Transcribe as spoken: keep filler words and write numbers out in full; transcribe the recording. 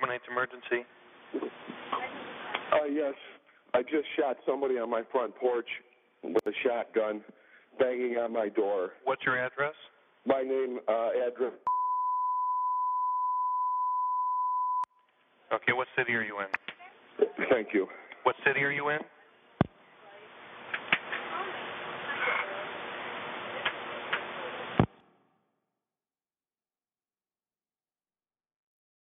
one eight emergency. Uh, yes. I just shot somebody on my front porch with a shotgun, banging on my door. What's your address? My name, uh, address. Okay, what city are you in? Thank you. What city are you in?